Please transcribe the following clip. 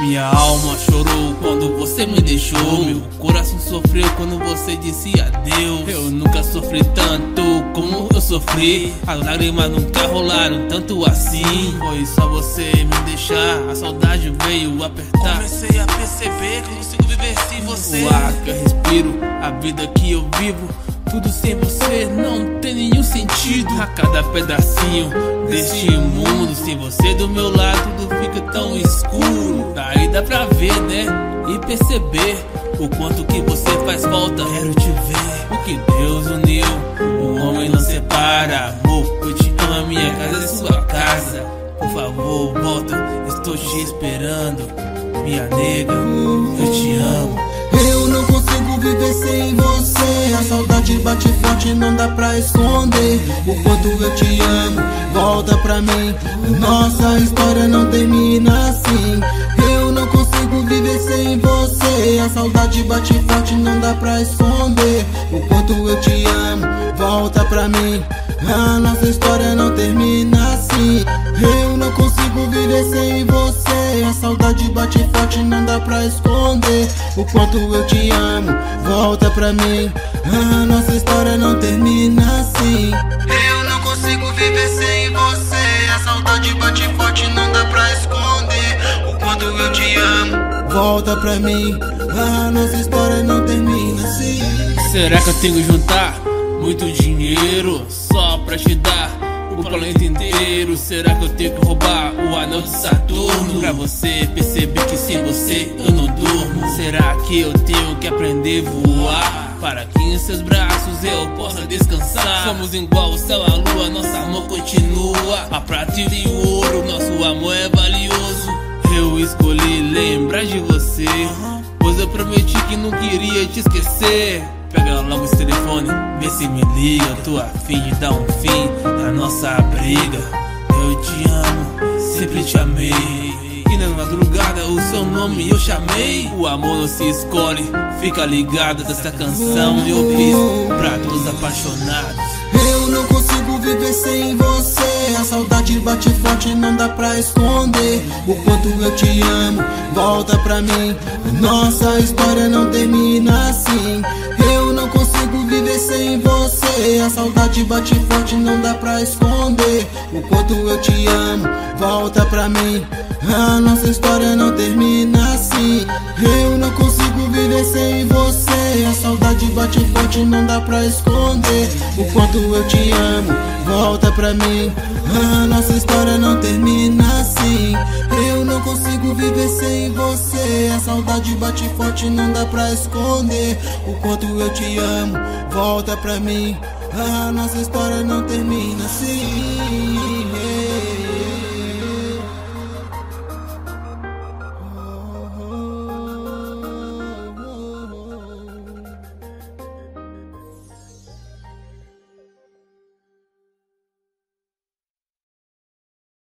Minha alma chorou quando você me deixou. Meu coração sofreu quando você disse adeus. Eu nunca sofri tanto como eu sofri. As lágrimas nunca rolaram tanto assim. Foi só você me deixar, a saudade veio apertar. Comecei a perceber que não consigo viver sem você. O ar que eu respiro, a vida que eu vivo, tudo sem você não tem nenhum sentido. A cada pedacinho deste mundo, sem você do meu lado, tudo fica tão escuro. Daí dá pra ver, né? E perceber o quanto que você faz falta. Quero te ver. O que Deus uniu, o homem não separa. Amor, eu te amo, a minha casa é sua casa. Por favor, volta, estou te esperando. Minha nega, eu te amo. Eu não consigo viver sem você. A saudade bate forte, não dá pra esconder o quanto eu te amo. Volta pra mim, nossa história não termina assim. Eu não consigo viver sem você. A saudade bate forte, não dá pra esconder o quanto eu te amo. Volta pra mim, a nossa história não termina assim. Eu não consigo viver sem você. A saudade bate forte, não dá pra esconder o quanto eu te amo. Volta pra mim, a nossa história não termina assim. Eu não consigo viver sem você. A saudade bate forte, não dá pra esconder o quanto eu te amo. Volta pra mim, a nossa história não termina assim. Será que eu tenho que juntar muito dinheiro só pra te dar o planeta inteiro? Será que eu tenho que roubar o anel de Saturno pra você perceber que sem você eu não durmo? Será que eu tenho que aprender a voar para que em seus braços eu possa descansar? Somos igual o céu, a lua, nosso amor continua. A prata e o ouro, nosso amor é valioso. Eu escolhi lembrar de você, pois eu prometi que não queria te esquecer. Pega logo esse telefone, vê se me liga. Eu tô a fim de dar um fim na nossa briga. Eu te amo, sempre te amei. E na madrugada o seu nome eu chamei. O amor não se escolhe, fica ligado dessa canção eu fiz pra todos apaixonados. Eu não consigo viver sem você. A saudade bate forte, não dá pra esconder o quanto eu te amo. Volta pra mim, nossa história não termina assim. Eu não consigo viver sem você. A saudade bate forte, não dá pra esconder o quanto eu te amo. Volta pra mim, a nossa história não termina assim. Eu não consigo viver sem você. A saudade bate forte, não dá pra esconder o quanto eu te amo. Volta pra mim, a nossa história não termina assim. Eu não consigo viver sem você. A saudade bate forte, não dá pra esconder o quanto eu te amo. Volta pra mim, a nossa história não termina assim.